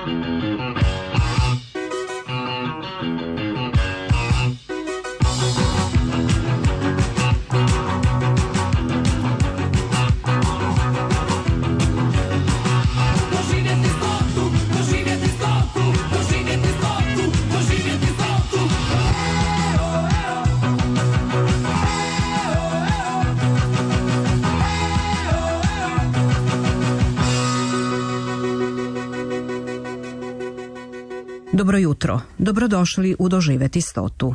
Dobro jutro, dobrodošli u Doživeti 100.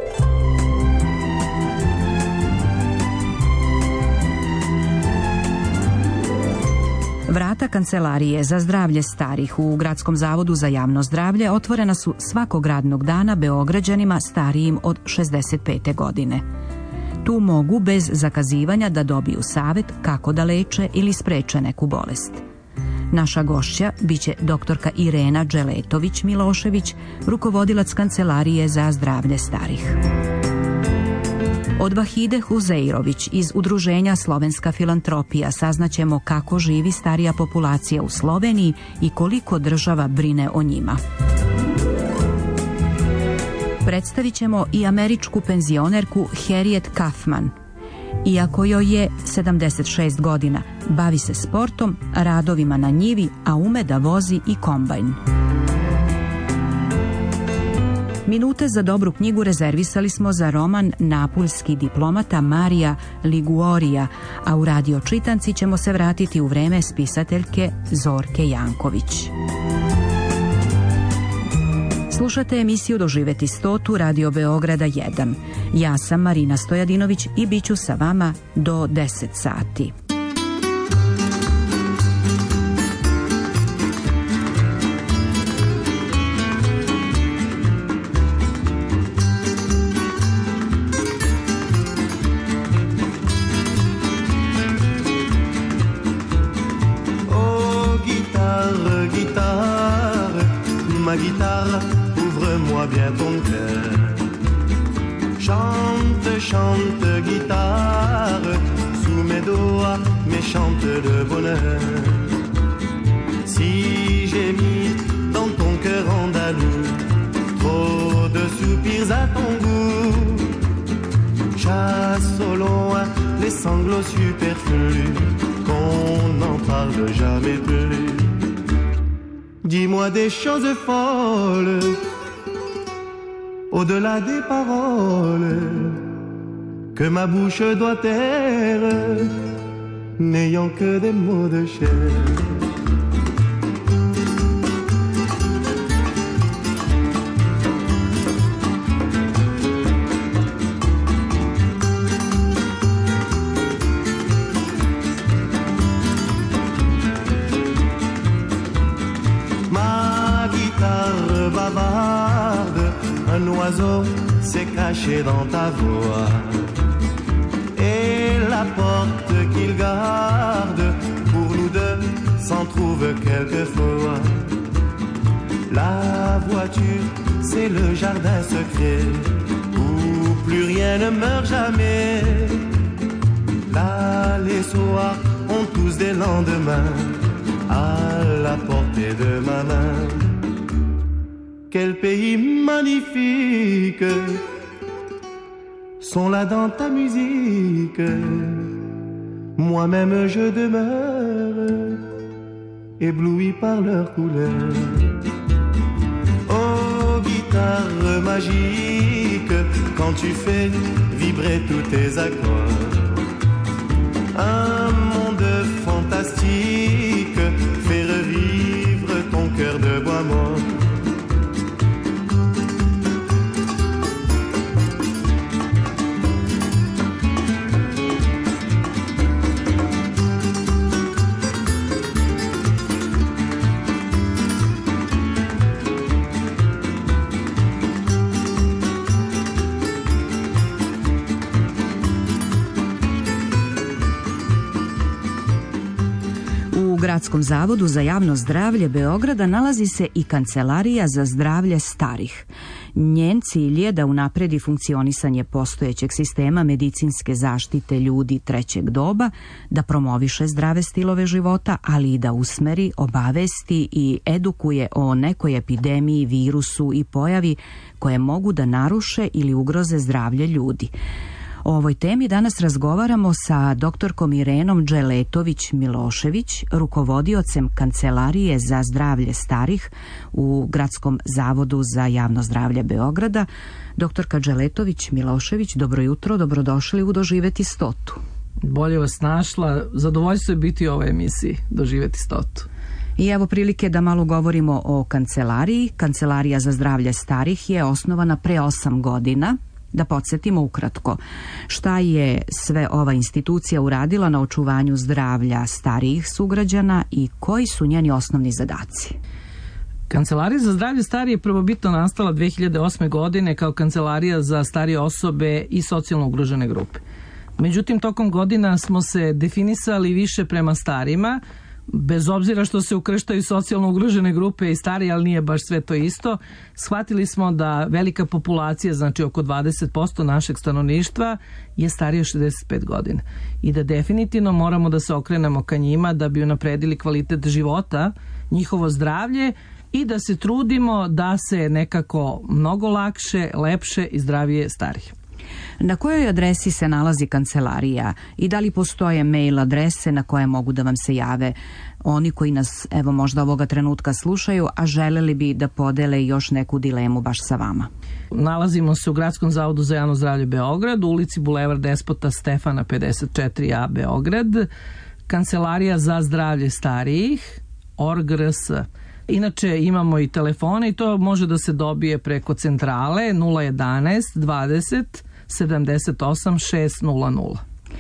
Vrata Kancelarije za zdravlje starih u Gradskom zavodu za javno zdravlje otvorena su svakog radnog dana Beograđanima starijim od 65. godine. Tu mogu bez zakazivanja da dobiju savjet kako da leče ili spreče neku bolest. Naša gošća biće doktorka Irena Dželetović-Milošević, rukovodilac Kancelarije za zdravlje starih. Od Vahide Huzeirović iz Udruženja Slovenska filantropija saznaćemo kako živi starija populacija u Sloveniji i koliko država brine o njima. Predstavit ćemo i američku penzionerku Harriet Kaufman. Iako joj je 76 godina, bavi se sportom, radovima na njivi, a ume da vozi i kombajn. Minute za dobru knjigu rezervisali smo za roman Napuljski diplomata Marija Liguorija, a u radio čitanci ćemo se vratiti u vreme spisateljke Zorke Janković. Slušate emisiju Doživeti 100 Radio Beograda 1. Ja sam Marina Stojadinović i bit ću sa vama do 10 sati. Oh, guitare, guitare, ma guitare, ouvre-moi bien ton cœur. Chante, chante, guitare, sous mes doigts, mais chante de bonheur. Si j'ai mis dans ton cœur andalou trop de soupirs à ton goût, chasse au loin les sanglots superflus, qu'on n'en parle jamais plus. Dis-moi des choses folles, au-delà des paroles, que ma bouche doit taire, n'ayant que des mots de chair. Un oiseau s'est caché dans ta voix, et la porte qu'il garde pour nous deux s'en trouve quelquefois. La voiture, c'est le jardin secret où plus rien ne meurt jamais. Là, les soirs ont tous des lendemains à la portée de ma main. Quel pays magnifique sont là dans ta musique. Moi-même je demeure ébloui par leurs couleurs. Oh, guitare magique, quand tu fais vibrer tous tes accords, un monde fantastique fait revivre ton cœur de bois mort. Gradskom zavodu za javno zdravlje Beograda nalazi se i Kancelarija za zdravlje starih. Njen cilj je da unapredi funkcionisanje postojećeg sistema medicinske zaštite ljudi trećeg doba, da promoviše zdrave stilove života, ali i da usmeri, obavesti i edukuje o nekoj epidemiji, virusu i pojavi koje mogu da naruše ili ugroze zdravlje ljudi. O ovoj temi danas razgovaramo sa doktorkom Irenom Dželetović-Milošević, rukovodiocem Kancelarije za zdravlje starih u Gradskom zavodu za javno zdravlje Beograda. Doktorka Dželetović-Milošević, dobro jutro, dobrodošli u Doživeti 100. Bolje vas našla, zadovoljstvo je biti u ovoj emisiji Doživeti 100. I evo prilike da malo govorimo o kancelariji. Kancelarija za zdravlje starih je osnovana pre 8 godina. Da podsjetimo ukratko, šta je sve ova institucija uradila na očuvanju zdravlja starijih sugrađana i koji su njeni osnovni zadaci? Kancelarija za zdravlje starije je prvobitno nastala 2008. godine kao kancelarija za starije osobe i socijalno ugrožene grupe. Međutim, tokom godina smo se definisali više prema starima, bez obzira što se ukrštaju socijalno ugrožene grupe i starije, ali nije baš sve to isto. Shvatili smo da velika populacija, znači oko 20% našeg stanovništva, je starije od 65 godina. I da definitivno moramo da se okrenemo ka njima da bi unapredili kvalitet života, njihovo zdravlje i da se trudimo da se nekako mnogo lakše, lepše i zdravije starije. Na kojoj adresi se nalazi kancelarija i da li postoje mail adrese na koje mogu da vam se jave oni koji nas evo možda ovoga trenutka slušaju, a želeli bi da podele još neku dilemu baš sa vama? Nalazimo se u Gradskom zavodu za javno zdravlje Beograd, u ulici Bulevar Despota Stefana 54A Beograd, Kancelarija za zdravlje starijih, ORG.RS. Inače imamo i telefone i to može da se dobije preko centrale 011 20 78 600.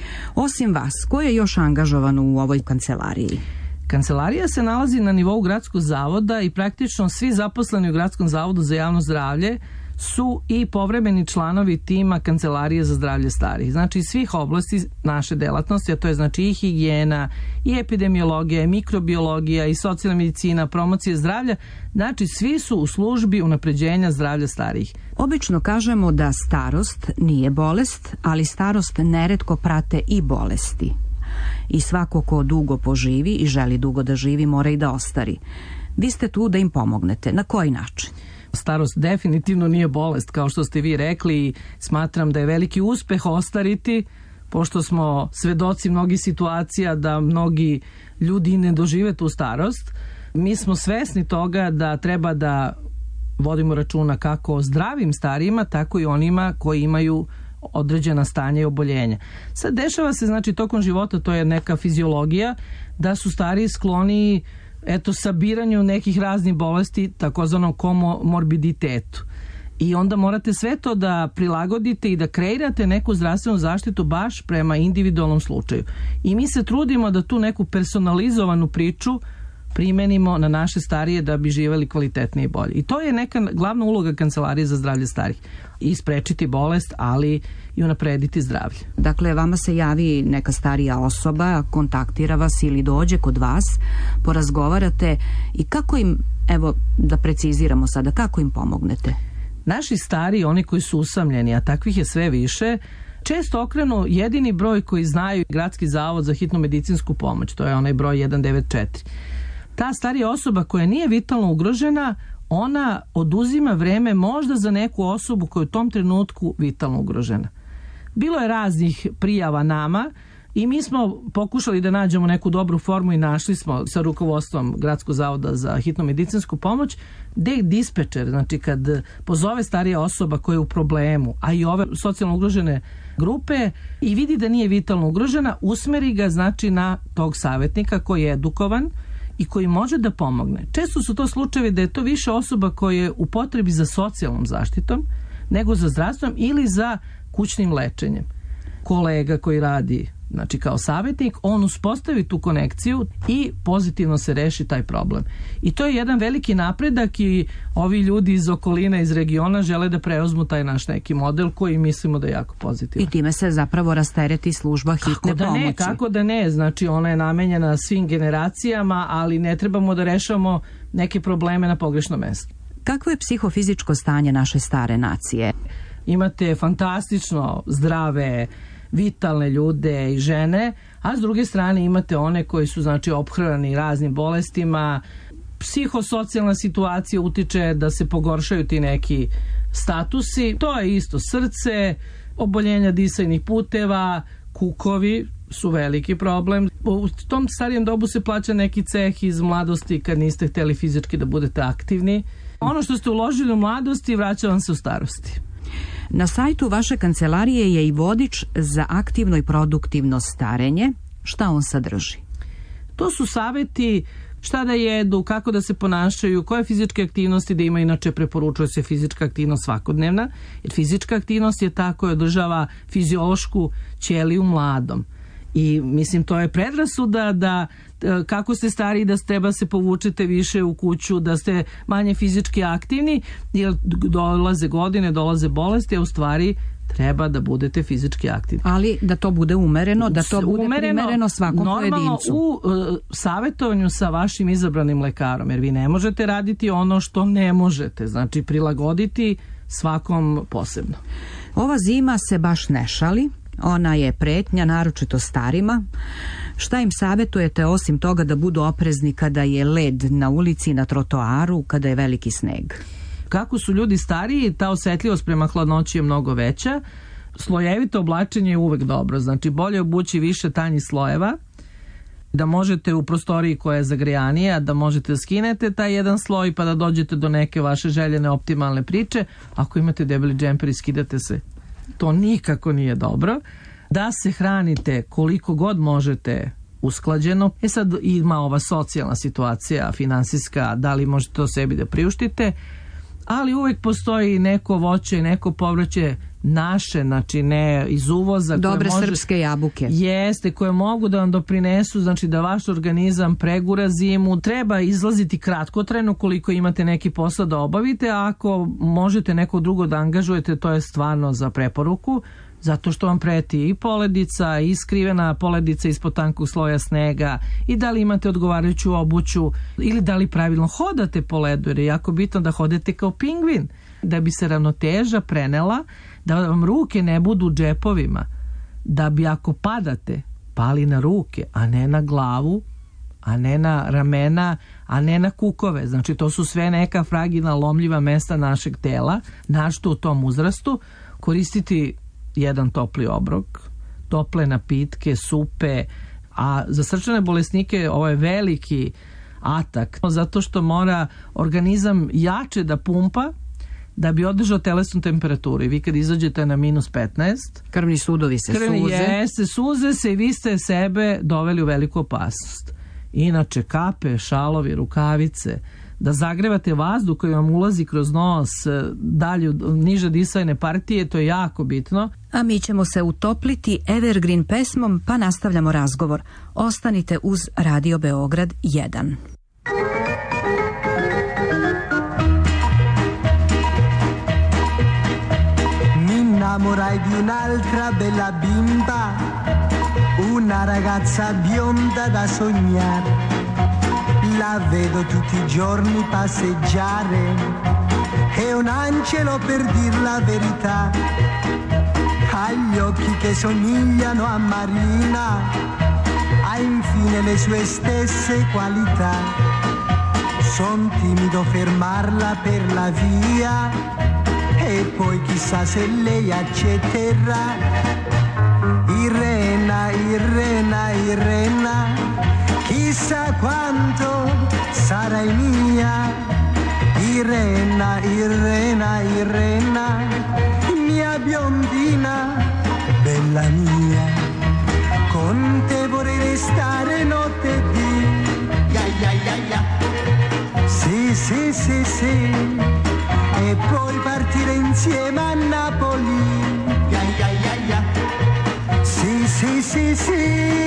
Osim vas, ko je još angažovan u ovoj kancelariji? Kancelarija se nalazi na nivou Gradskog zavoda i praktično svi zaposleni u Gradskom zavodu za javno zdravlje su i povremeni članovi tima Kancelarije za zdravlje starih. Znači svih oblasti naše delatnosti, a to je znači i higijena, i epidemiologija, i mikrobiologija, i socijalna medicina, promocija zdravlja, znači svi su u službi unapređenja zdravlja starijih. Obično kažemo da starost nije bolest, ali starost neretko prate i bolesti. I svako ko dugo poživi i želi dugo da živi mora i da ostari. Vi ste tu da im pomognete. Na koji način? Starost definitivno nije bolest, kao što ste vi rekli, i smatram da je veliki uspeh ostariti, pošto smo svedoci mnogih situacija da mnogi ljudi ne dožive tu starost. Mi smo svesni toga da treba da vodimo računa kako o zdravim starijima, tako i onima koji imaju određena stanja i oboljenja. Sad dešava se, znači, tokom života, to je neka fiziologija, da su stariji skloni sabiranju nekih raznih bolesti, takozvanom komorbiditetu. I onda morate sve to da prilagodite i da kreirate neku zdravstvenu zaštitu baš prema individualnom slučaju. I mi se trudimo da tu neku personalizovanu priču primenimo na naše starije da bi živjeli kvalitetnije i bolje. I to je neka glavna uloga Kancelarije za zdravlje starih. I sprečiti bolest, ali i unaprediti zdravlje. Dakle, vama se javi neka starija osoba, kontaktira vas ili dođe kod vas, porazgovarate i kako im, evo da preciziramo sada, kako im pomognete? Naši stariji, oni koji su usamljeni, a takvih je sve više, često okrenu jedini broj koji znaju Gradski zavod za hitnu medicinsku pomoć, to je onaj broj 194. Ta starija osoba koja nije vitalno ugrožena, ona oduzima vreme možda za neku osobu koja je u tom trenutku vitalno ugrožena. Bilo je raznih prijava nama i mi smo pokušali da nađemo neku dobru formu i našli smo sa rukovodstvom Gradskog zavoda za hitnu medicinsku pomoć dispečer, znači kad pozove starija osoba koja je u problemu, a i ove socijalno ugrožene grupe i vidi da nije vitalno ugrožena, usmeri ga znači na tog savjetnika koji je edukovan i koji može da pomogne. Često su to slučajevi da je to više osoba koja je u potrebi za socijalnom zaštitom nego za zdravstvom ili za kućnim lečenjem. Kolega koji radi Znači kao savjetnik on uspostavi tu konekciju i pozitivno se reši taj problem. I to je jedan veliki napredak i ovi ljudi iz okolina, iz regiona žele da preuzmu taj naš neki model koji mislimo da je jako pozitivan. I time se zapravo rastereti služba hitne pomoći. Kako da ne, znači ona je namenjena svim generacijama, ali ne trebamo da rešavamo neke probleme na pogrešnom mestu. Kakvo je psihofizičko stanje naše stare nacije? Imate fantastično zdrave, vitalne ljude i žene, a s druge strane imate one koji su znači ophrani raznim bolestima. Psihosocijalna situacija utiče da se pogoršaju ti neki statusi. To je isto srce, oboljenja disajnih puteva, kukovi su veliki problem. U tom starijem dobu se plaća neki ceh iz mladosti kad niste hteli fizički da budete aktivni. Ono što ste uložili u mladosti vraća vam se u starosti. Na sajtu vaše kancelarije je i vodič za aktivno i produktivno starenje. Šta on sadrži? To su saveti šta da jedu, kako da se ponašaju, koje fizičke aktivnosti da ima. Inače preporučuje se fizička aktivnost svakodnevna, jer fizička aktivnost je ta koja održava fiziološku ćeliju mladom. I mislim to je predrasuda da kako ste stariji da treba se povučete više u kuću, da ste manje fizički aktivni, jer dolaze godine, dolaze bolesti, a u stvari treba da budete fizički aktivni. Ali da to bude umereno, da to bude primereno svakom pojedincu. Normalno u savjetovanju sa vašim izabranim lekarom, jer vi ne možete raditi ono što ne možete, znači prilagoditi svakom posebno. Ova zima se baš ne šali. Ona je pretnja, naročito starima. Šta im savjetujete osim toga da budu oprezni kada je led na ulici, na trotoaru, kada je veliki sneg? Kako su ljudi stariji, ta osjetljivost prema hladnoći je mnogo veća. Slojevito oblačenje je uvek dobro, znači bolje obući više tanjih slojeva, da možete u prostoriji koja je zagrejanija, da možete da skinete taj jedan sloj pa da dođete do neke vaše željene optimalne priče. Ako imate debeli džemper i skidate se, to nikako nije dobro. Da se hranite koliko god možete usklađeno. Sad ima ova socijalna situacija, finansijska, da li možete to sebi da priuštite, ali uvijek postoji neko voće, neko povrće naše, znači ne iz uvoza. Dobre srpske jabuke. Jeste, koje mogu da vam doprinesu, znači da vaš organizam pregura zimu. Treba izlaziti kratkotrajno koliko imate neki posao da obavite, a ako možete neko drugo da angažujete, to je stvarno za preporuku, zato što vam preti i poledica, i skrivena poledica ispod tankog sloja snega, i da li imate odgovarajuću obuću, ili da li pravilno hodate po ledu, jer je jako bitno da hodete kao pingvin, da bi se ravnoteža prenela, da vam ruke ne budu u džepovima, da bi ako padate pali na ruke, a ne na glavu, a ne na ramena, a ne na kukove. Znači to su sve neka fragilna, lomljiva mesta našeg tela, našto u tom uzrastu. Koristiti jedan topli obrok, tople napitke, supe, a za srčane bolesnike ovo je veliki atak, zato što mora organizam jače da pumpa da bi održao telesnu temperaturu. I vi kad izađete na -15, krvni sudovi se suze. Suze se i vi ste sebe doveli u veliku opasnost. Inače, kape, šalovi, rukavice, da zagrevate vazduh koji vam ulazi kroz nos, dalje niže disajne partije, to je jako bitno. A mi ćemo se utopliti evergreen pesmom, pa nastavljamo razgovor. Ostanite uz Radio Beograd 1. Innamorai di un'altra bella bimba, una ragazza bionda da sognare. La vedo tutti i giorni passeggiare, è un angelo per dir la verità. Ha gli occhi che somigliano a Marina, ha infine le sue stesse qualità. Son timido fermarla per la via, e poi chissà se lei accetterà. Irena, Irena, Irena, chissà quanto sarai mia. Irena, Irena, Irena, mia biondina, bella mia. Con te vorrei restare notte e dì. Ya, ya, ya, ya. Sì, sì, sì, sì. E poi partire insieme a Napoli. Ya, ya, ya, ya. Sì, sì, sì, sì.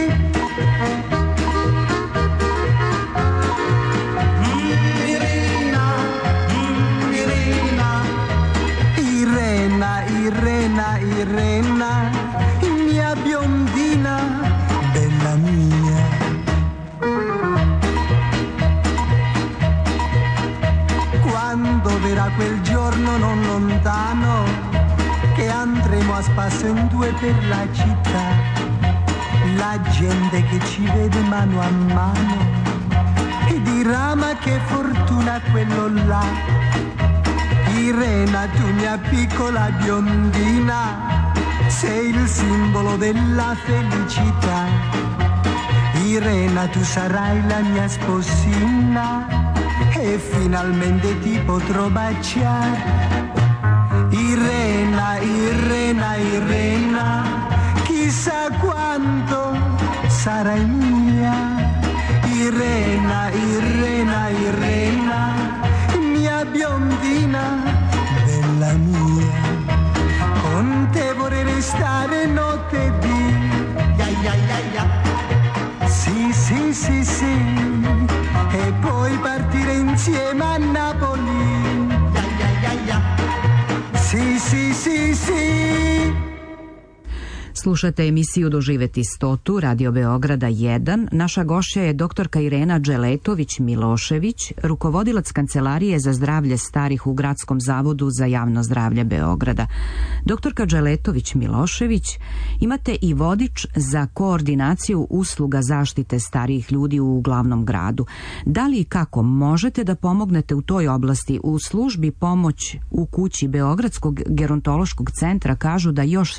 Irena, Irena, mia biondina, bella mia. Quando verrà quel giorno non lontano, che andremo a spasso in due per la città, la gente che ci vede mano a mano e dirà ma che fortuna quello là. Irena, tu mia piccola biondina, sei il simbolo della felicità. Irena, tu sarai la mia sposina e finalmente ti potrò baciare. Irena, Irena, Irena, chissà quanto sarai mia. Irena, Irena, Irena, mia biondina, bella mia. Con te vorrei restare notte e dì. Ya, ya, ya, ya. Sì, sì, sì, sì. E poi partire insieme a Napoli. Ya, ya, ya, ya. Sì, sì, sì, sì. Slušate emisiju Doživeti stotu, Radio Beograda 1. Naša gošća je doktorka Irena Dželetović-Milošević, rukovodilac Kancelarije za zdravlje starih u Gradskom zavodu za javno zdravlje Beograda. Doktorka Dželetović-Milošević, imate i vodič za koordinaciju usluga zaštite starijih ljudi u glavnom gradu. Da li i kako možete da pomognete u toj oblasti? U službi pomoć u kući Beogradskog gerontološkog centra kažu da još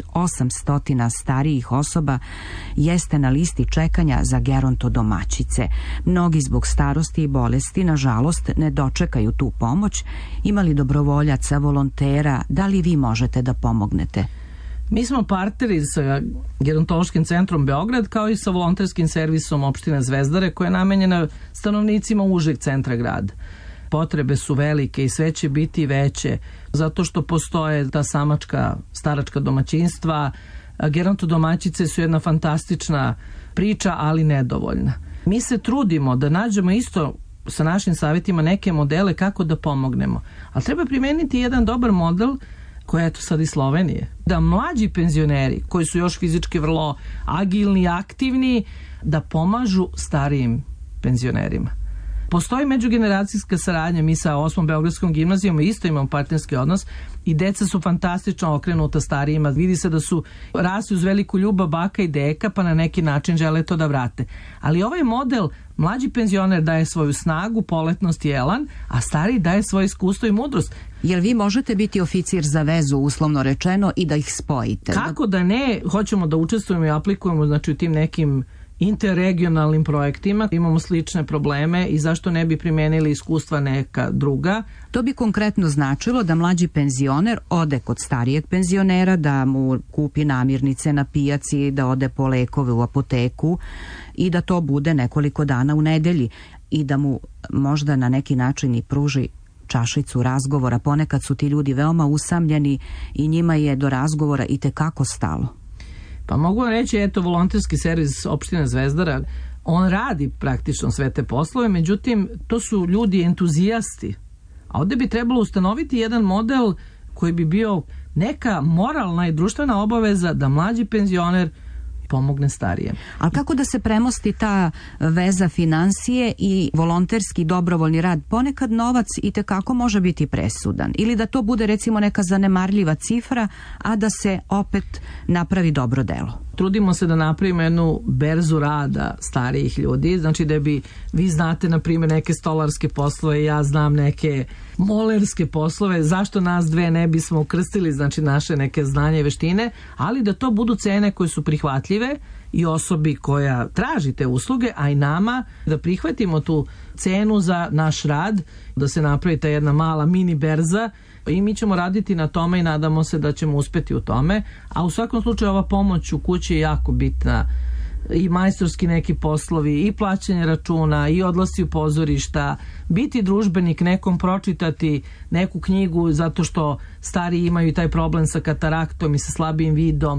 800 starijih osoba jeste na listi čekanja za gerontodomaćice. Mnogi zbog starosti i bolesti, nažalost, ne dočekaju tu pomoć. Ima li dobrovoljaca, volontera? Da li vi možete da pomognete? Mi smo partneri sa Gerontološkim centrom Beograd kao i sa volonterskim servisom opštine Zvezdare koja je namenjena stanovnicima užeg centra grada. Potrebe su velike i sve će biti veće zato što postoje ta samačka staračka domaćinstva. Gerontodomaćice su jedna fantastična priča, ali nedovoljna. Mi se trudimo da nađemo isto sa našim savjetima neke modele kako da pomognemo. Ali treba primeniti jedan dobar model koji je to sad iz Slovenije. Da mlađi penzioneri koji su još fizički vrlo agilni, aktivni, da pomažu starijim penzionerima. Postoji međugeneracijska saradnja, mi sa 8. Beogradskom gimnazijom isto imamo partnerski odnos i deca su fantastično okrenuta starijima. Vidi se da su rasli uz veliku ljubav baka i deka pa na neki način žele to da vrate. Ali ovaj model, mlađi penzioner daje svoju snagu, poletnost i elan, a stariji daje svoje iskustvo i mudrost. Jel vi možete biti oficir za vezu, uslovno rečeno, i da ih spojite? Kako da ne, hoćemo da učestvujemo i aplikujemo znači, u tim nekim interregionalnim projektima, imamo slične probleme i zašto ne bi primenili iskustva neka druga. To bi konkretno značilo da mlađi penzioner ode kod starijeg penzionera, da mu kupi namirnice na pijaci, da ode po lekove u apoteku i da to bude nekoliko dana u nedelji i da mu možda na neki način i pruži čašicu razgovora. Ponekad su ti ljudi veoma usamljeni i njima je do razgovora i tekako stalo. Pa mogu vam reći, eto, volonterski servis opštine Zvezdara, on radi praktično sve te poslove, međutim, to su ljudi entuzijasti. A ovdje bi trebalo ustanoviti jedan model koji bi bio neka moralna i društvena obaveza da mlađi penzioner pomogne starijem. Ali kako da se premosti ta veza financije i volonterski dobrovoljni rad? Ponekad novac i tekako može biti presudan. Ili da to bude recimo neka zanemarljiva cifra, a da se opet napravi dobro delo. Trudimo se da napravimo jednu berzu rada starijih ljudi, znači da bi vi znate na primjer neke stolarske poslove, ja znam neke molerske poslove, zašto nas dve ne bismo ukrstili, znači naše neke znanje i veštine, ali da to budu cene koje su prihvatljive i osobi koja traži te usluge, a i nama da prihvatimo tu cenu za naš rad, da se napravi ta jedna mala mini berza i mi ćemo raditi na tome i nadamo se da ćemo uspeti u tome, a u svakom slučaju ova pomoć u kući je jako bitna, i majstorski neki poslovi, i plaćanje računa, i odlasci u pozorišta, biti družbenik, nekom pročitati neku knjigu zato što stari imaju taj problem sa kataraktom i sa slabijim vidom,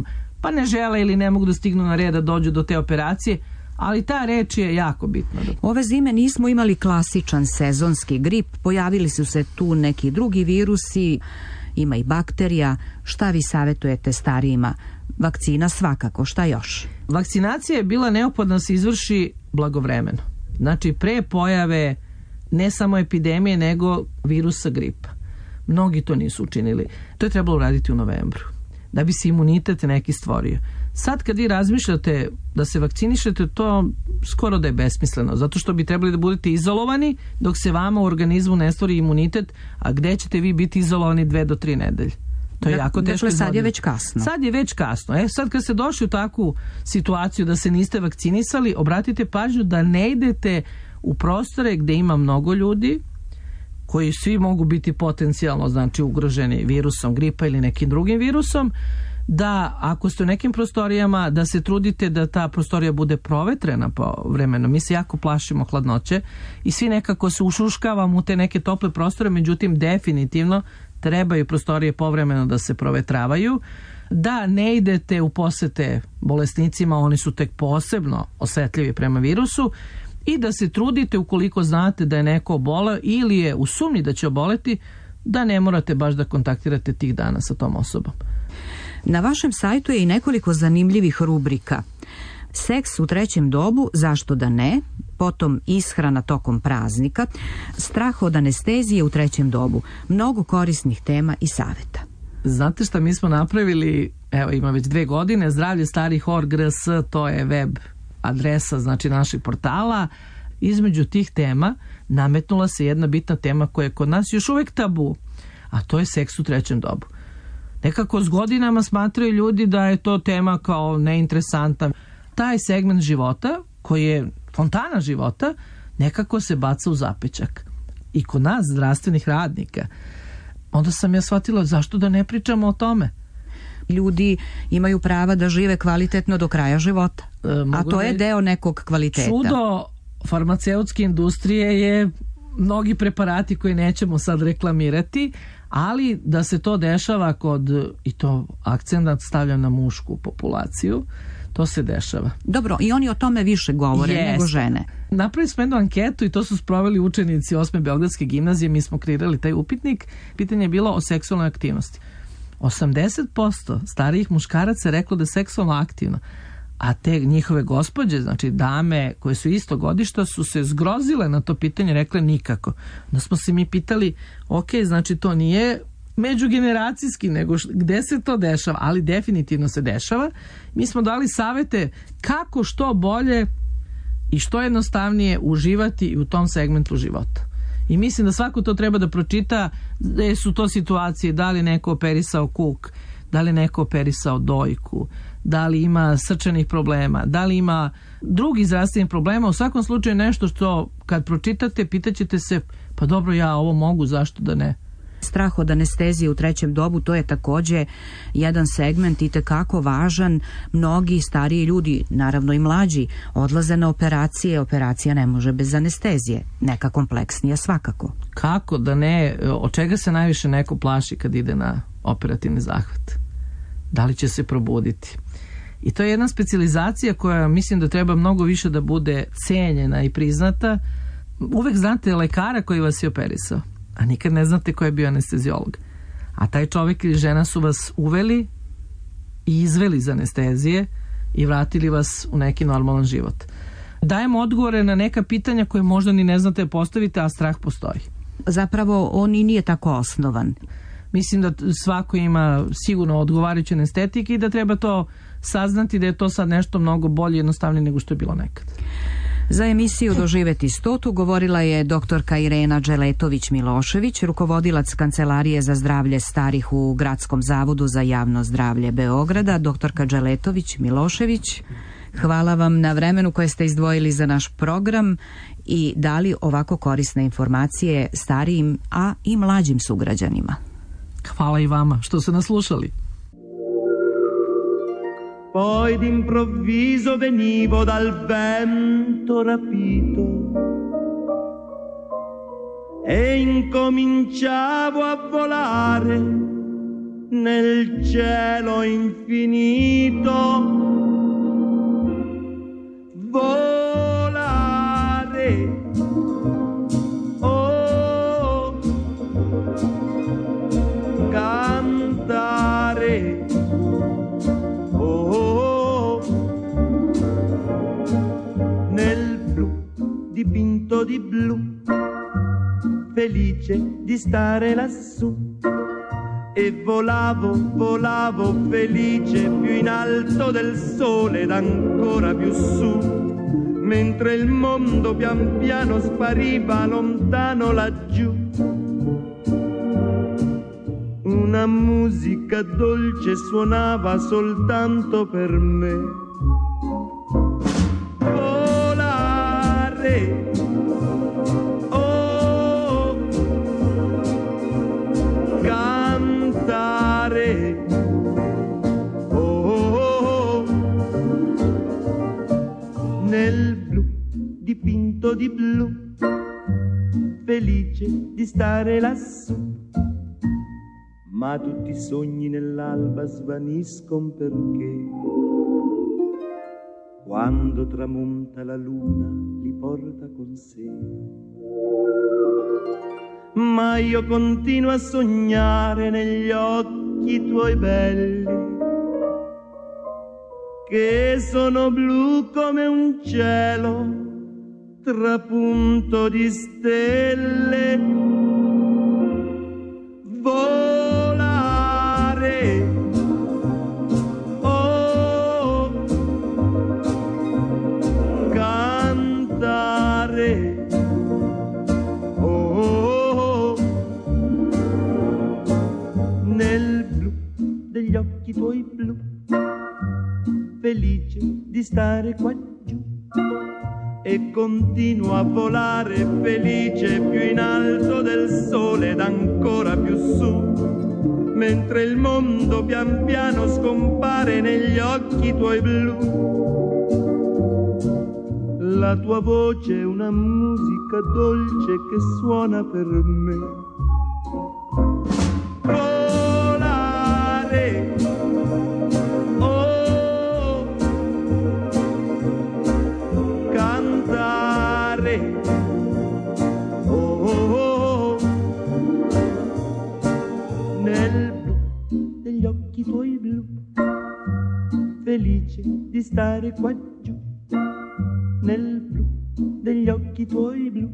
pa ne žele ili ne mogu da stignu na red da dođu do te operacije, ali ta reč je jako bitna. Ove zime nismo imali klasičan sezonski grip, pojavili su se tu neki drugi virusi, ima i bakterija. Šta vi savjetujete starijima? Vakcina svakako, šta još? Vakcinacija je bila neophodna da se izvrši blagovremeno. Znači pre pojave ne samo epidemije nego virusa gripa. Mnogi to nisu učinili. To je trebalo raditi u novembru, da bi se imunitet neki stvorio. Sad kad vi razmišljate da se vakcinišete, to skoro da je besmisleno, zato što bi trebali da budete izolovani dok se vama u organizmu ne stvori imunitet, a gde ćete vi biti izolovani 2 do 3 nedelje? To je jako teško. Dakle, sad je već kasno. Sad je već kasno. Sad kad ste došli u takvu situaciju da se niste vakcinisali, obratite pažnju da ne idete u prostore gde ima mnogo ljudi, koji svi mogu biti potencijalno, znači, ugroženi virusom gripa ili nekim drugim virusom, da ako ste u nekim prostorijama, da se trudite da ta prostorija bude provetrena povremeno. Mi se jako plašimo hladnoće i svi nekako se ušuškavamo u te neke tople prostore, međutim definitivno trebaju prostorije povremeno da se provetravaju, da ne idete u posete bolesnicima, oni su tek posebno osetljivi prema virusu, i da se trudite ukoliko znate da je neko oboleo ili je u sumnji da će oboleti, da ne morate baš da kontaktirate tih dana sa tom osobom. Na vašem sajtu je i nekoliko zanimljivih rubrika. Seks u trećem dobu, zašto da ne, potom ishrana tokom praznika, strah od anestezije u trećem dobu, mnogo korisnih tema i savjeta. Znate šta mi smo napravili, evo ima već 2 godine, Zdravlje starih ORG.rs, to je web adresa, znači naših portala. Između tih tema nametnula se jedna bitna tema koja je kod nas još uvek tabu, a to je seks u trećem dobu. Nekako s godinama smatraju ljudi da je to tema kao neinteresantan. Taj segment života, koji je fontana života, nekako se baca u zapećak. I kod nas, zdravstvenih radnika. Onda sam ja shvatila zašto da ne pričamo o tome. Ljudi imaju prava da žive kvalitetno do kraja života, a to je deo nekog kvaliteta. Čudo farmaceutske industrije je mnogi preparati koje nećemo sad reklamirati, ali da se to dešava kod, i to akcent stavljam na mušku populaciju, to se dešava. Dobro, i oni o tome više govore nego žene. Napravili smo jednu anketu i to su sproveli učenici 8. Beogradske gimnazije, mi smo kreirali taj upitnik. Pitanje je bilo o seksualnoj aktivnosti. 80% starijih muškaraca je reklo da je seksualno aktivno, a te njihove gospođe, znači dame koje su isto godišta, su se zgrozile na to pitanje, rekle nikako. Da smo se mi pitali, ok, znači to nije međugeneracijski, nego gde se to dešava, ali definitivno se dešava. Mi smo dali savete kako što bolje i što jednostavnije uživati i u tom segmentu života. I mislim da svako to treba da pročita, gde su to situacije, da li neko operisao kuk, da li neko operisao dojku, da li ima srčanih problema, da li ima drugih zdravstvenih problema. U svakom slučaju nešto što kad pročitate, pitaćete se, pa dobro, ja ovo mogu, zašto da ne? Strah od anestezije u trećem dobu, to je također jedan segment itekako važan. Mnogi stariji ljudi, naravno i mlađi, odlaze na operacije. Operacija ne može bez anestezije. Neka kompleksnija svakako. Kako da ne? Od čega se najviše neko plaši kad ide na operativni zahvat? Da li će se probuditi? I to je jedna specijalizacija koja mislim da treba mnogo više da bude cenjena i priznata. Uvek znate lekara koji vas je operisao, a nikad ne znate ko je bio anesteziolog. A taj čovjek ili žena su vas uveli i izveli iz anestezije i vratili vas u neki normalan život. Dajemo odgovore na neka pitanja koje možda ni ne znate postaviti, a strah postoji. Zapravo on i nije tako osnovan. Mislim da svako ima sigurno odgovarajuće estetike i da treba to saznati da je to sad nešto mnogo bolje i jednostavnije nego što je bilo nekad. Za emisiju Doživeti 100 govorila je doktorka Irena Dželetović-Milošević, rukovodilac Kancelarije za zdravlje starih u Gradskom zavodu za javno zdravlje Beograda. Doktorka Dželetović-Milošević, hvala vam na vremenu koje ste izdvojili za naš program i dali ovako korisne informacije starijim, a i mlađim sugrađanima. Hvala i vama što ste nas slušali. Poi d'improvviso venivo dal vento rapito e incominciavo a volare nel cielo infinito, volare, oh, cantare, oh, nel blu dipinto di blu, felice di stare lassù. E volavo, volavo felice più in alto del sole ed ancora più su, mentre il mondo pian piano spariva lontano laggiù. Una musica dolce suonava soltanto per me. Volare, oh, nel blu dipinto di blu, felice di stare lassù. Ma tutti i sogni nell'alba svaniscono perché quando tramonta la luna li porta con sé. Ma io continuo a sognare negli occhi tuoi belli, che sono blu come un cielo trapunto di stelle. Volare, oh, cantare, nel blu degli occhi tuoi blu, felice di stare qua giù. E continuo a volare felice più in alto del sole ed ancora più su, mentre il mondo pian piano scompare negli occhi tuoi blu. La tua voce è una musica dolce che suona per me. Oh, cantare, oh, nel blu degli occhi tuoi blu, felice di stare qua giù, nel blu degli occhi tuoi blu,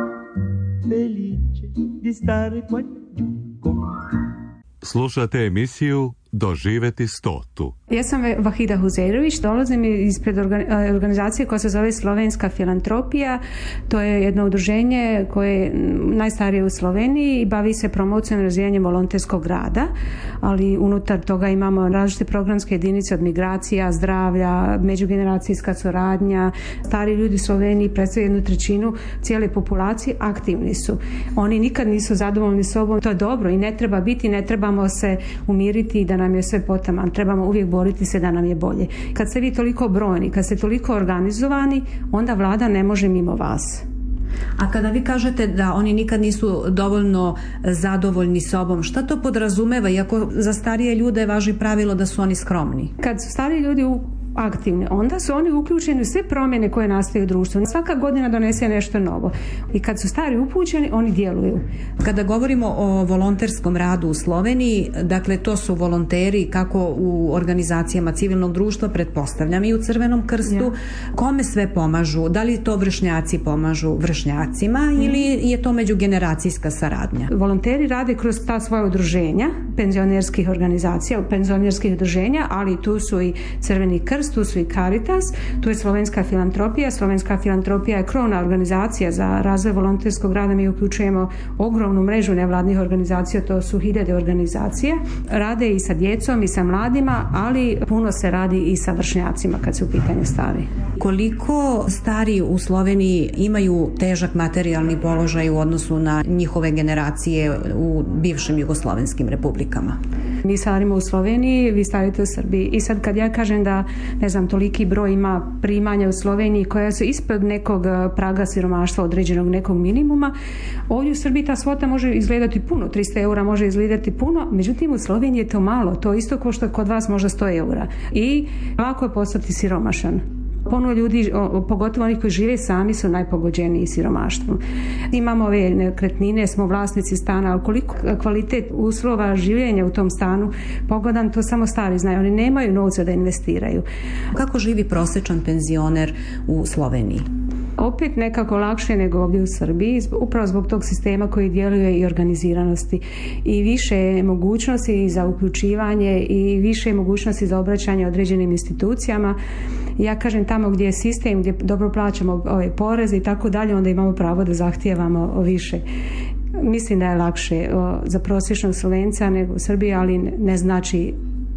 felice di stare qua giù. Slušate emisiju Doživjeti stotu. Ja sam Vahida Huzeirović, dolazim ispred organizacije koja se zove Slovenska filantropija. To je jedno udruženje koje je najstarije u Sloveniji i bavi se promocijom i razvijanjem volonterskog rada, ali unutar toga imamo različite programske jedinice od migracija, zdravlja, međugeneracijska suradnja. Stari ljudi u Sloveniji predstavljaju 1/3 cijele populacije, aktivni su. Oni nikad nisu zadovoljni sobom, to je dobro i ne treba biti, ne trebamo se umiriti da nam je sve potaman, trebamo uvijek boriti se da nam je bolje. Kad ste vi toliko brojni, kad ste toliko organizovani, onda vlada ne može mimo vas. A kada vi kažete da oni nikad nisu dovoljno zadovoljni sobom, šta to podrazumeva, iako za starije ljude važi pravilo da su oni skromni? Kad su stariji ljudi aktivni, onda su oni uključeni u sve promjene koje nastaju u društvu. Svaka godina donese nešto novo. I kad su stari upućeni, oni djeluju. Kada govorimo o volonterskom radu u Sloveniji, dakle to su volonteri kako u organizacijama civilnog društva, pretpostavljam i u Crvenom krstu. Ja. Kome sve pomažu? Da li to vršnjaci pomažu vršnjacima ili je to međugeneracijska saradnja? Volonteri rade kroz ta svoja udruženja, penzionerskih organizacija, penzionerskih udruženja, ali tu su i Crveni krst, tu su i Caritas, tu je Slovenska filantropija. Slovenska filantropija je krovna organizacija za razvoj volonterskog rada. Mi uključujemo ogromnu mrežu nevladnih organizacija, to su 1000 organizacije. Rade i sa djecom i sa mladima, ali puno se radi i sa vršnjacima kad se u pitanju stari. Koliko stari u Sloveniji imaju težak materijalni položaj u odnosu na njihove generacije u bivšim jugoslovenskim republikama? Mi starimo u Sloveniji, vi starite u Srbiji. I sad kad ja kažem da, ne znam, toliki broj ima primanja u Sloveniji koja su ispod nekog praga siromaštva, određenog nekog minimuma, ovdje u Srbiji ta svota može izgledati puno, 300 eura može izgledati puno, međutim u Sloveniji je to malo, to isto kao što kod vas možda 100 eura. I lako je postati siromašan. Puno ljudi, pogotovo oni koji žive sami, su najpogođeniji siromaštvom. Imamo ove nekretnine, smo vlasnici stana, ali koliko kvalitet uslova življenja u tom stanu pogodan, to samo stari znaju. Oni nemaju novca da investiraju. Kako živi prosječan penzioner u Sloveniji? Opet nekako lakše nego ovdje u Srbiji, upravo zbog tog sistema koji djeluje i organiziranosti. I više mogućnosti za uključivanje i više mogućnosti za obraćanje određenim institucijama. Ja kažem, tamo gdje je sistem, gdje dobro plaćamo poreze i tako dalje, onda imamo pravo da zahtijevamo više. Mislim da je lakše za prosječnog Slovenca nego u Srbiji, ali ne znači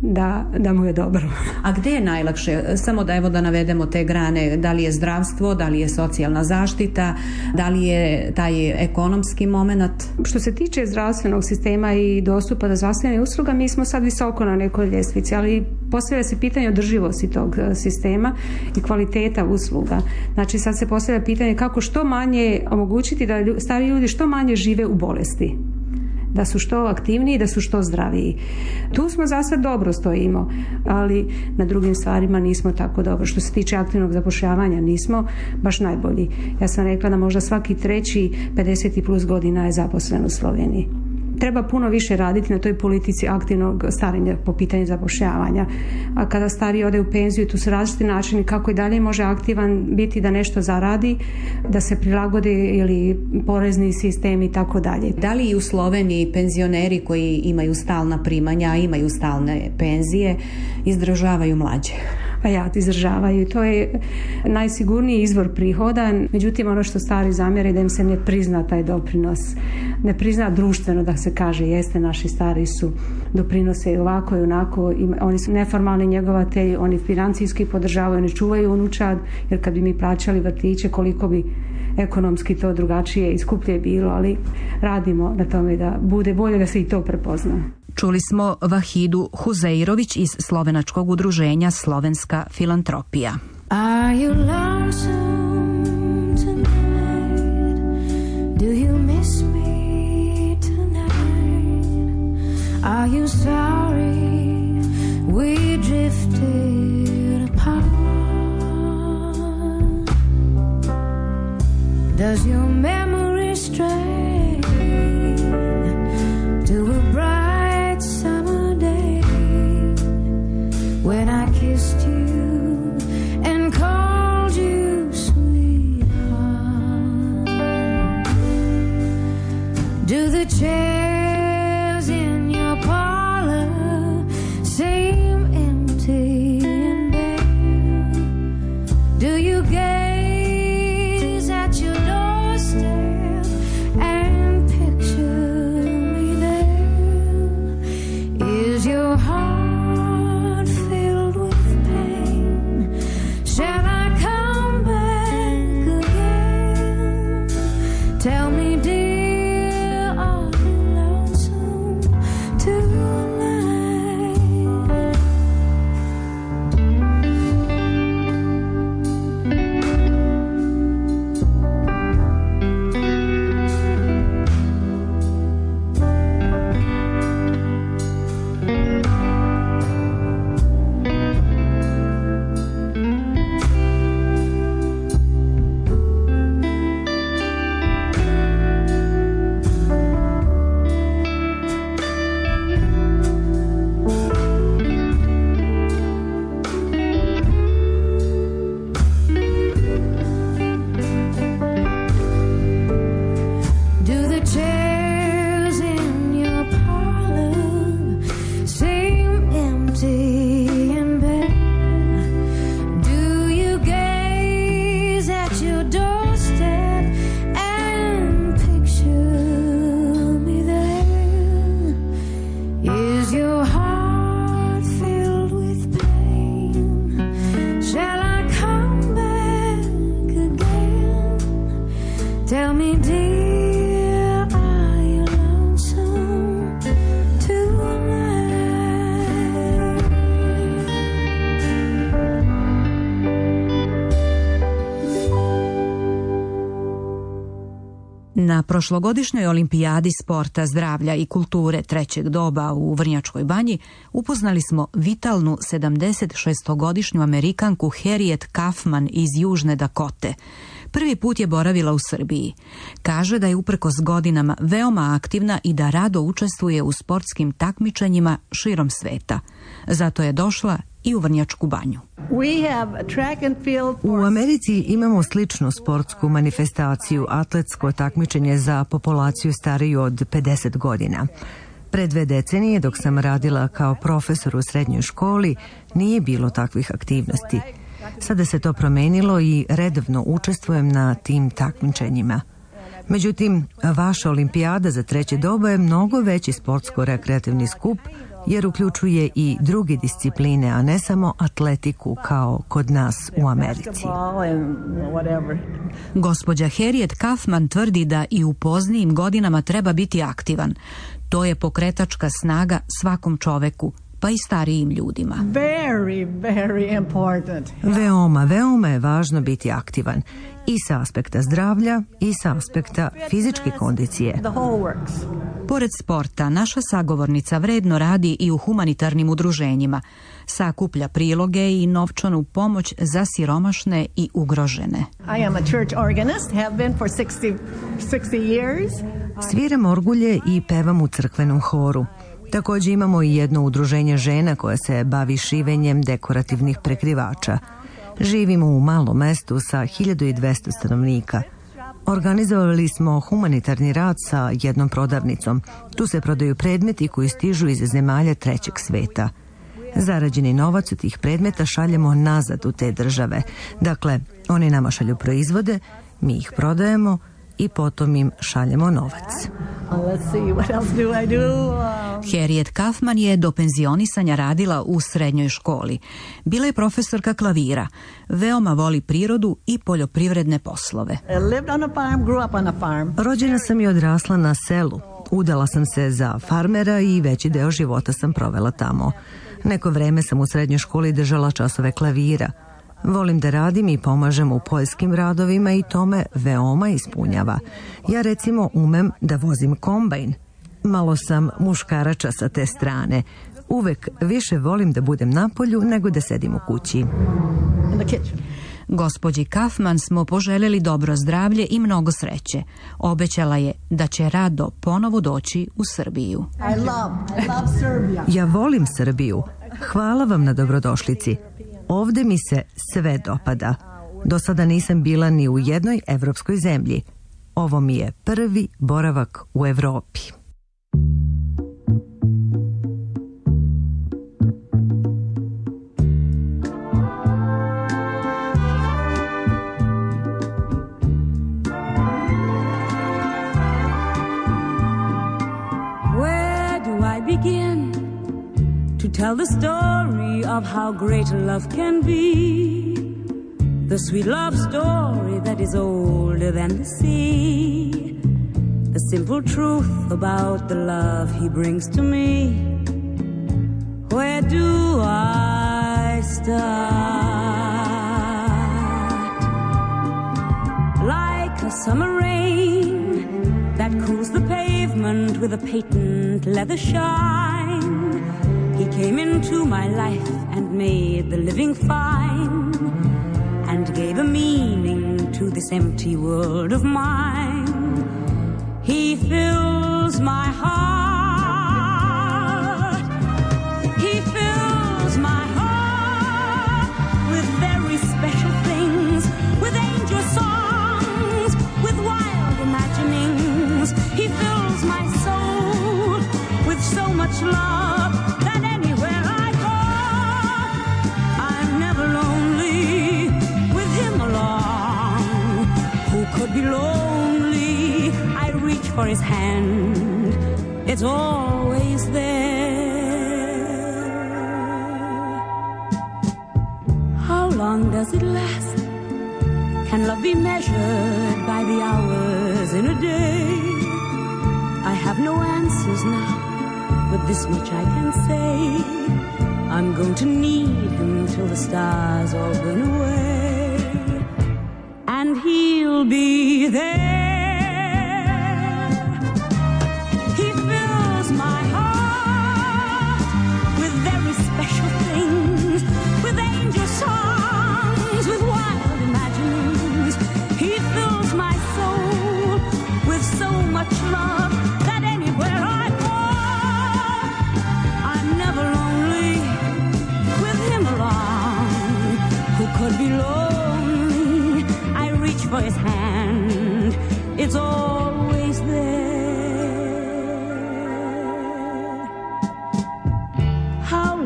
da mu je dobro. A gdje je najlakše? Samo da navedemo te grane, da li je zdravstvo, da li je socijalna zaštita, da li je taj ekonomski moment? Što se tiče zdravstvenog sistema i dostupa do zdravstvenih usluga, mi smo sad visoko na nekoj ljestvici, ali postavlja se pitanje održivosti tog sistema i kvaliteta usluga. Znači sad se postavlja pitanje kako što manje omogućiti da stari ljudi što manje žive u bolesti, da su što aktivniji, da su što zdraviji. Tu smo za sad dobro stojimo, ali na drugim stvarima nismo tako dobro. Što se tiče aktivnog zapošljavanja, nismo baš najbolji. Ja sam rekla da možda svaki treći 50 i plus godina je zaposlen u Sloveniji. Treba puno više raditi na toj politici aktivnog starenja po pitanju zapošljavanja. A kada stari ode u penziju, tu su različiti načini kako i dalje može aktivan biti da nešto zaradi, da se prilagode ili porezni sistem i tako dalje. Da li i u Sloveniji penzioneri koji imaju stalna primanja, imaju stalne penzije, izdržavaju mlađe? Pa ja, izdržavaju i to je najsigurniji izvor prihoda. Međutim, ono što stari zamjeri da im se ne prizna taj doprinos, ne prizna društveno da se kaže jeste, naši stari su doprinose i ovako i onako, oni su neformalni njegovatelji, oni financijski podržavaju, oni čuvaju unučad, jer kad bi mi plaćali vrtiće, koliko bi ekonomski to drugačije i skuplje bilo, ali radimo na tome da bude bolje, da se i to prepozna. Čuli smo Vahidu Huzeirović iz slovenačkog udruženja Slovenska filantropija. Are you lonesome tonight? Do you miss me tonight? Are you sorry we drifted apart? Does your memory stray to a bright summer day when I kissed you and called you sweetheart? Do the chairs in your parlor seem empty and bare? Do you gaze at your doorstep and picture me there? Is your heart filled with pain? Shall I come back again? Tell me, dear, are you lonesome Na prošlogodišnjoj olimpijadi sporta, zdravlja i kulture trećeg doba u Vrnjačkoj Banji upoznali smo vitalnu 76-godišnju Amerikanku Harriet Kaufman iz Južne Dakote. Prvi put je boravila u Srbiji. Kaže da je uprkos godinama veoma aktivna i da rado učestvuje u sportskim takmičenjima širom sveta. Zato je došla i u Vrnjačku Banju. U Americi imamo sličnu sportsku manifestaciju, atletsko takmičenje za populaciju stariju od 50 godina. Pre 2 decenije, dok sam radila kao profesor u srednjoj školi, nije bilo takvih aktivnosti. Sada se to promenilo i redovno učestvujem na tim takmičenjima. Međutim, vaša olimpijada za treće doba je mnogo veći sportsko-rekreativni skup, jer uključuje i druge discipline, a ne samo atletiku kao kod nas u Americi. Gospođa Harriet Kaufman tvrdi da i u poznijim godinama treba biti aktivan. To je pokretačka snaga svakom čoveku, pa i starijim ljudima. Veoma je važno biti aktivan i sa aspekta zdravlja i sa aspekta fizičke kondicije. Pored sporta, naša sagovornica vredno radi i u humanitarnim udruženjima. Sakuplja priloge i novčanu pomoć za siromašne i ugrožene. Sviram orgulje i pevam u crkvenom horu. Također imamo i jedno udruženje žena koje se bavi šivenjem dekorativnih prekrivača. Živimo u malom mestu sa 1200 stanovnika. Organizovali smo humanitarni rad sa jednom prodavnicom. Tu se prodaju predmeti koji stižu iz zemalja trećeg sveta. Zarađeni novac od tih predmeta šaljemo nazad u te države. Dakle, oni nama šalju proizvode, mi ih prodajemo i potom im šaljemo novac. Harriet Kaufman je do penzionisanja radila u srednjoj školi. Bila je profesorka klavira. Veoma voli prirodu i poljoprivredne poslove. Rođena sam i odrasla na selu. Udala sam se za farmera i veći deo života sam provela tamo. Neko vreme sam u srednjoj školi držala časove klavira. Volim da radim i pomažem u poljskim radovima i to me veoma ispunjava. Ja recimo umem da vozim kombajn. Malo sam muškarača sa te strane. Uvek više volim da budem na polju nego da sedim u kući. Gospođi Kaufman smo poželjeli dobro zdravlje i mnogo sreće. Obećala je da će rado ponovo doći u Srbiju. Ja volim Srbiju. Hvala vam na dobrodošlici. Ovde mi se sve dopada. Do sada nisam bila ni u jednoj evropskoj zemlji. Ovo mi je prvi boravak u Evropi. Where do I begin to tell the story of how great love can be? The sweet love story that is older than the sea. The simple truth about the love he brings to me. Where do I start? Like a summer rain that cools the pavement with a patent leather shine. He came into my life and made the living fine, and gave a meaning to this empty world of mine. He fills my heart. He fills my heart with very special things, with angel songs, with wild imaginings. He fills my soul with so much love that anywhere I go, I'm never lonely with him along. Who could be lonely? I reach for his hand, it's always there. How long does it last? Can love be measured by the hours in a day? I have no answers now, but this much I can say. I'm going to need him till the stars all burn away, and he'll be there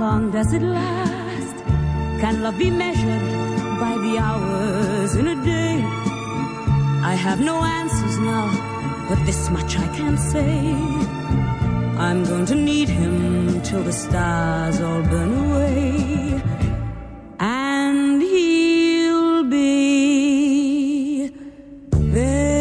long does it last? Can love be measured by the hours in a day? I have no answers now, but this much I can say. I'm going to need him till the stars all burn away. And he'll be there.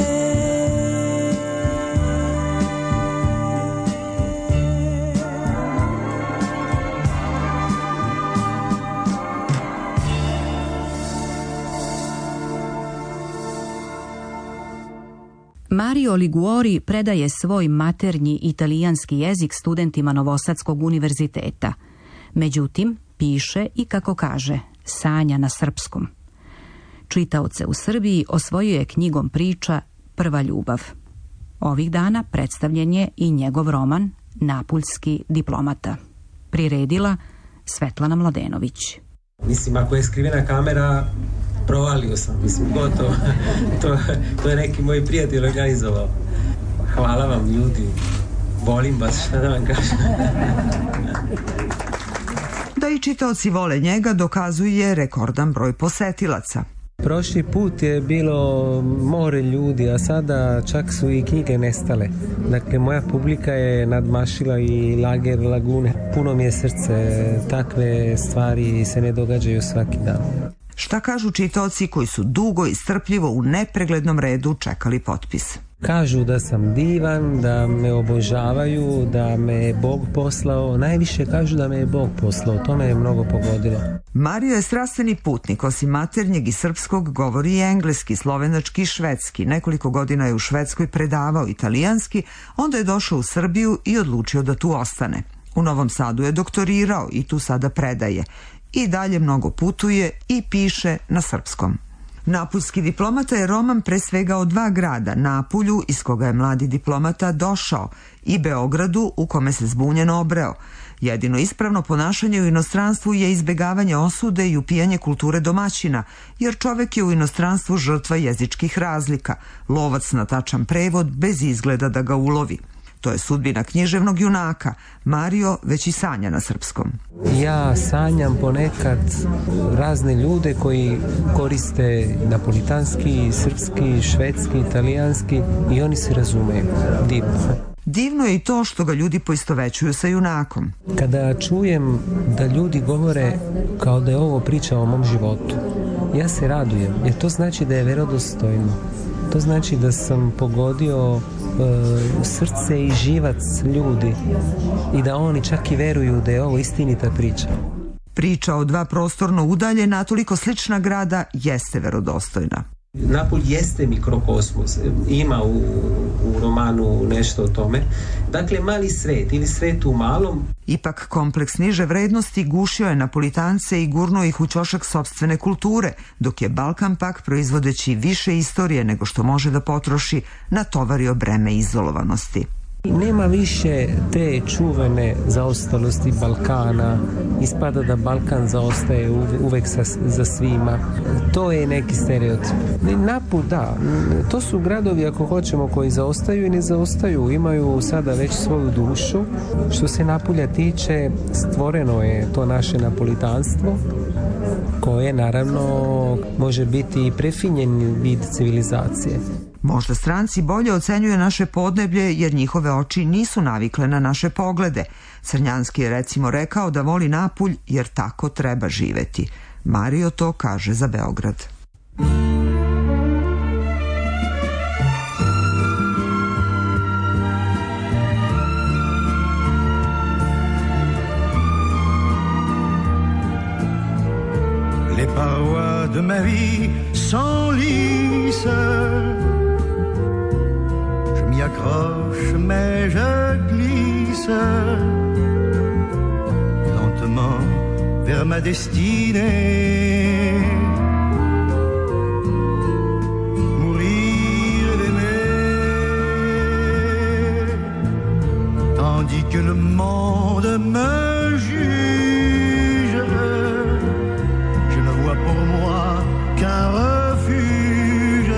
Mario Liguori predaje svoj maternji italijanski jezik studentima Novosadskog univerziteta. Međutim, piše i, kako kaže, sanja na srpskom. Čitaoce u Srbiji osvojio je knjigom priča Prva ljubav. Ovih dana predstavljen je i njegov roman Napuljski diplomata. Priredila Svetlana Mladenović. Mislim, ako je skrivena kamera, provalio sam, mislim, gotovo. To je neki moj prijatelj organizovao. Hvala vam, ljudi. Volim vas, šta da vam kažem. Da i čitaoci vole njega dokazuje rekordan broj posetilaca. Prošli put je bilo more ljudi, a sada čak su i knjige nestale. Dakle, moja publika je nadmašila i lager Lagune. Puno mi je srce, takve stvari se ne događaju svaki dan. Šta kažu čitaoci koji su dugo i strpljivo u nepreglednom redu čekali potpis? Kažu da sam divan, da me obožavaju, da me je Bog poslao. Najviše kažu da me je Bog poslao, to me je mnogo pogodilo. Mario je strastveni putnik, osim maternjeg i srpskog govori i engleski, slovenački i švedski. Nekoliko godina je u Švedskoj predavao italijanski, onda je došao u Srbiju i odlučio da tu ostane. U Novom Sadu je doktorirao i tu sada predaje. I dalje mnogo putuje i piše na srpskom. Napuljski diplomata je roman pre svega o dva grada, Napulju, iz koga je mladi diplomata došao, i Beogradu, u kome se zbunjeno obreo. Jedino ispravno ponašanje u inostranstvu je izbegavanje osude i upijanje kulture domaćina, jer čovek je u inostranstvu žrtva jezičkih razlika, lovac na tačan prevod bez izgleda da ga ulovi. To je sudbina književnog junaka. Mario već i sanja na srpskom. Ja sanjam ponekad razne ljude koji koriste napolitanski, srpski, švedski, italijanski i oni se razumeju. Divno. Divno je i to što ga ljudi poistovećuju sa junakom. Kada čujem da ljudi govore kao da je ovo priča o mom životu, ja se radujem, jer to znači da je verodostojno. To znači da sam pogodio srce i živac ljudi i da oni čak i veruju da je ovo istinita priča. Priča o dva prostorno udaljena, toliko slična grada jeste verodostojna. Napulj jeste mikrokosmos, ima u romanu nešto o tome. Dakle, mali svet ili svet u malom. Ipak kompleks niže vrednosti gušio je Napolitance i gurnuo ih u ćošak sopstvene kulture, dok je Balkan pak, proizvodeći više istorije nego što može da potroši, natovario breme izolovanosti. Nema više te čuvene zaostalosti Balkana. Ispada da Balkan zaostaje uvek za svima. To je neki stereotip. Napulj, da, to su gradovi, ako hoćemo, koji zaostaju i ne zaostaju. Imaju sada već svoju dušu. Što se Napulja tiče, stvoreno je to naše napolitanstvo, koje naravno može biti i prefinjen vid civilizacije. Možda stranci bolje ocenjuje naše podneblje jer njihove oči nisu navikle na naše poglede. Crnjanski je recimo rekao da voli Napulj jer tako treba živeti. Mario to kaže za Beograd. Les parois de ma vie s'enlissent. Je m'y accroche mais je glisse lentement vers ma destinée. Mourir d'aimer tandis que le monde me juge. Je ne vois pour moi qu'un refuge,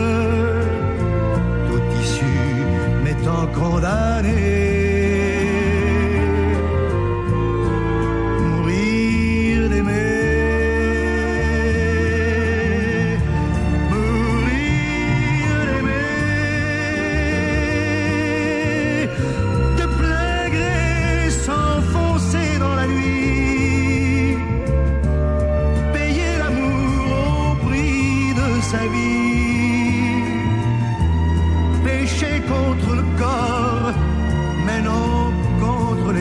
tout issu m'étant condamné. Mourir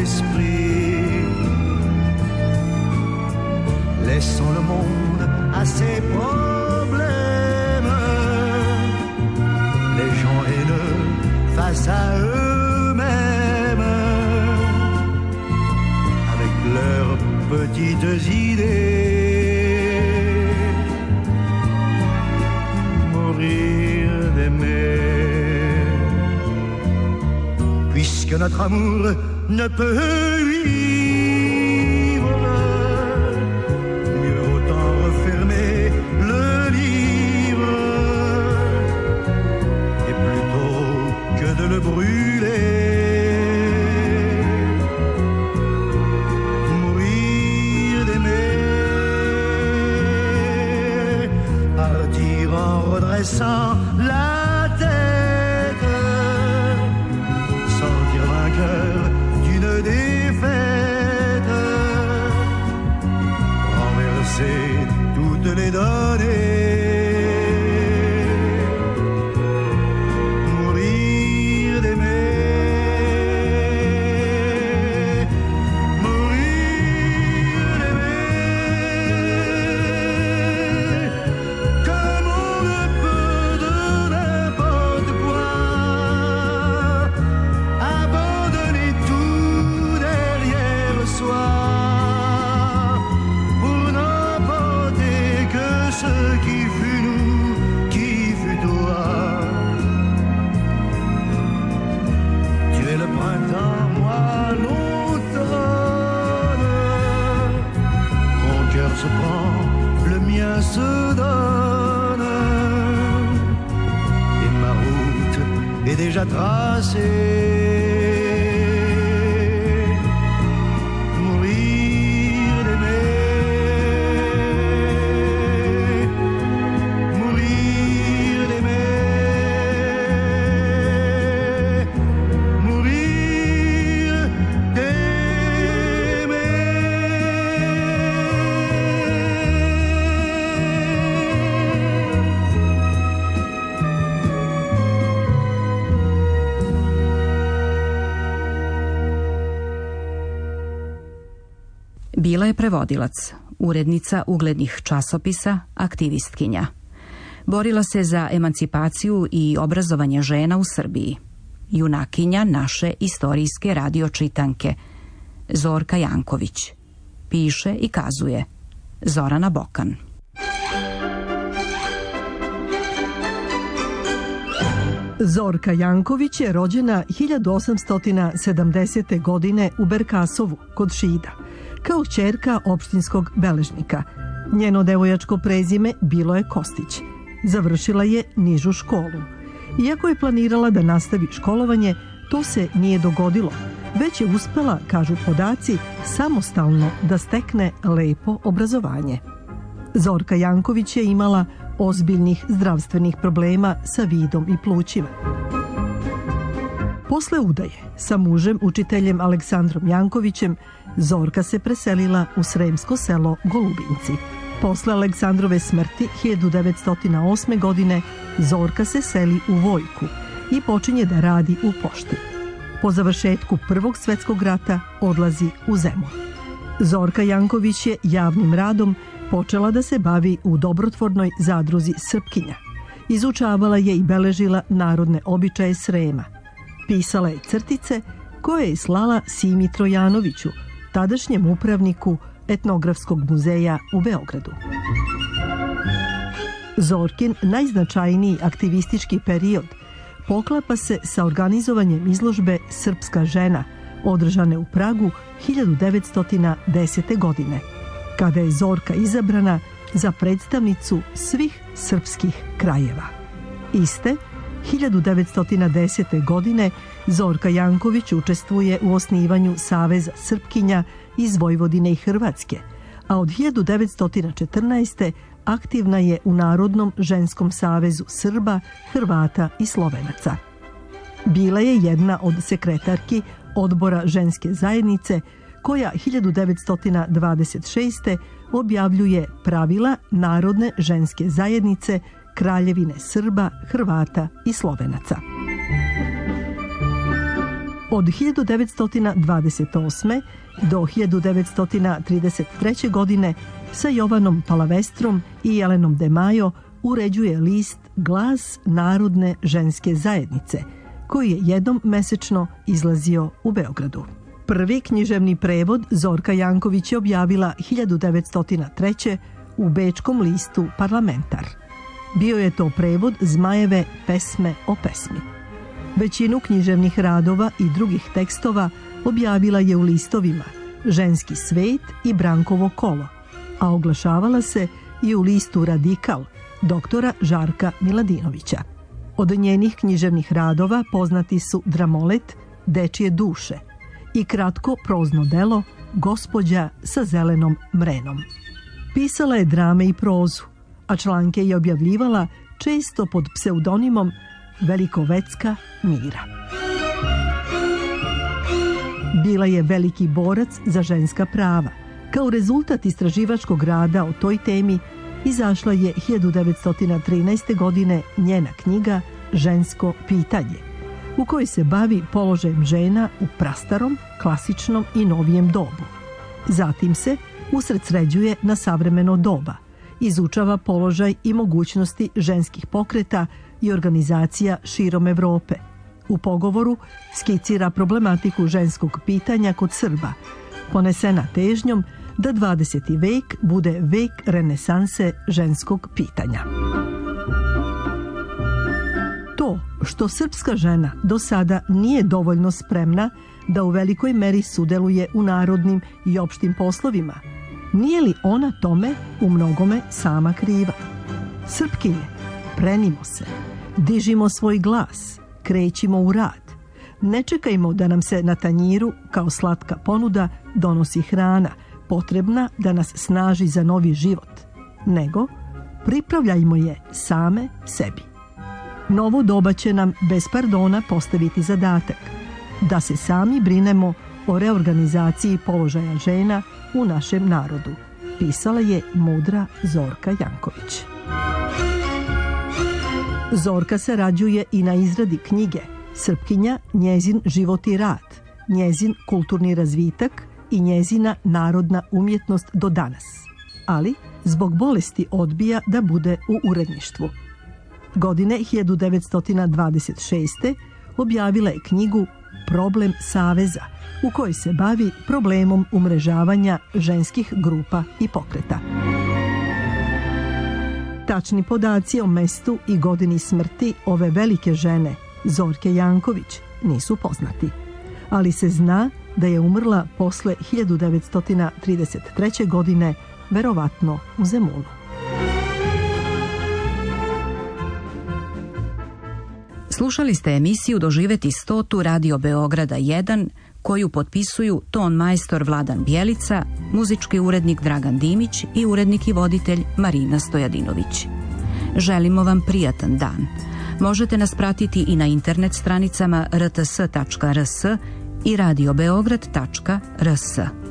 l'esprit. Laissons le monde à ses problèmes, les gens haineux face à eux-mêmes, avec leurs petites idées, mourir d'aimer, puisque notre amour ne peut vivre, mieux autant refermer le livre, et plutôt que de le brûler, mourir d'aimer, partir en redressant la tête, sortir vainqueur d'une défaite, renverser toutes les données, mourir d'aimer, mourir d'aimer, comme on ne peut de n'importe quoi, abandonner tout derrière soi, pour n'emporter que ce qui fut nous, qui fut toi. Tu es le printemps, moi l'automne, mon cœur se prend, le mien se donne, et ma route est déjà tracée. Mourir d'aimer, mourir d'aimer, mourir d'aimer. Bila je prevodilac, urednica uglednih časopisa, aktivistkinja. Borila se za emancipaciju i obrazovanje žena u Srbiji. Junakinja naše istorijske radio čitanke, Zorka Janković. Piše i kazuje Zorana Bokan. Zorka Janković je rođena 1870. godine u Berkasovu, kod Šida, kao ćerka opštinskog beležnika. Njeno devojačko prezime bilo je Kostić. Završila je nižu školu. Iako je planirala da nastavi školovanje, to se nije dogodilo, već je uspela, kažu podaci, samostalno da stekne lepo obrazovanje. Zorka Janković je imala ozbiljnih zdravstvenih problema sa vidom i plućima. Posle udaje sa mužem, učiteljem Aleksandrom Jankovićem, Zorka se preselila u sremsko selo Golubinci. Posle Aleksandrove smrti 1908. godine Zorka se seli u Vojku i počinje da radi u pošti. Po završetku Prvog svetskog rata odlazi u Zemun. Zorka Janković je javnim radom počela da se bavi u dobrotvornoj zadruzi Srpkinja. Izučavala je i beležila narodne običaje Srema. Pisala je crtice koje je slala Simi Trojanoviću, tadašnjem upravniku Etnografskog muzeja u Beogradu. Zorkin najznačajniji aktivistički period poklapa se sa organizovanjem izložbe Srpska žena, održane u Pragu 1910. godine, kada je Zorka izabrana za predstavnicu svih srpskih krajeva. Iste 1910. godine Zorka Janković učestvuje u osnivanju Saveza Srpkinja iz Vojvodine i Hrvatske, a od 1914. aktivna je u Narodnom ženskom savezu Srba, Hrvata i Slovenaca. Bila je jedna od sekretarki Odbora ženske zajednice koja 1926. objavljuje pravila Narodne ženske zajednice Kraljevine Srba, Hrvata i Slovenaca. Od 1928. do 1933. godine sa Jovanom Palavestrom i Jelenom de Majo uređuje list Glas Narodne ženske zajednice, koji je jednom mesečno izlazio u Beogradu. Prvi književni prevod Zorka Janković je objavila 1903. u bečkom listu Parlamentar. Bio je to prevod Zmajeve pesme o pesmi. Većinu književnih radova i drugih tekstova objavila je u listovima Ženski svet i Brankovo kolo, a oglašavala se i u listu Radikal doktora Žarka Miladinovića. Od njenih književnih radova poznati su Dramolet, Dečije duše i kratko prozno delo Gospođa sa zelenom mrenom. Pisala je drame i prozu, a članke je objavljivala često pod pseudonimom Velikovecka Mira. Bila je veliki borac za ženska prava. Kao rezultat istraživačkog rada o toj temi izašla je 1913. godine njena knjiga Žensko pitanje, u kojoj se bavi položajem žena u prastarom, klasičnom i novijem dobu. Zatim se usredsređuje na savremeno doba, izučava položaj i mogućnosti ženskih pokreta i organizacija širom Evrope. U pogovoru skicira problematiku ženskog pitanja kod Srba, ponesena težnjom da 20. vek bude vek renesanse ženskog pitanja. To što srpska žena do sada nije dovoljno spremna da u velikoj meri sudeluje u narodnim i opštim poslovima, nije li ona tome u mnogome sama kriva? Srpkinje, prenimo se, dižimo svoj glas, krećimo u rad. Ne čekajmo da nam se na tanjiru kao slatka ponuda donosi hrana, potrebna da nas snaži za novi život, nego pripravljajmo je same sebi. Novo doba će nam bez pardona postaviti zadatak da se sami brinemo o reorganizaciji položaja žena u našem narodu, pisala je mudra Zorka Janković. Zorka se rađuje i na izradi knjige Srpkinja, njezin život i rad, njezin kulturni razvitak i njezina narodna umjetnost do danas, ali zbog bolesti odbija da bude u uredništvu. Godine 1926. objavila je knjigu Problem saveza, u kojoj se bavi problemom umrežavanja ženskih grupa i pokreta. Tačni podaci o mestu i godini smrti ove velike žene, Zorke Janković, nisu poznati, ali se zna da je umrla posle 1933. godine, verovatno u Zemunu. Slušali ste emisiju Doživeti 100. Radio Beograda 1, koju potpisuju ton majstor Vladan Bjelica, muzički urednik Dragan Dimić i urednik i voditelj Marina Stojadinović. Želimo vam prijatan dan. Možete nas pratiti i na internet stranicama rts.rs i radiobeograd.rs.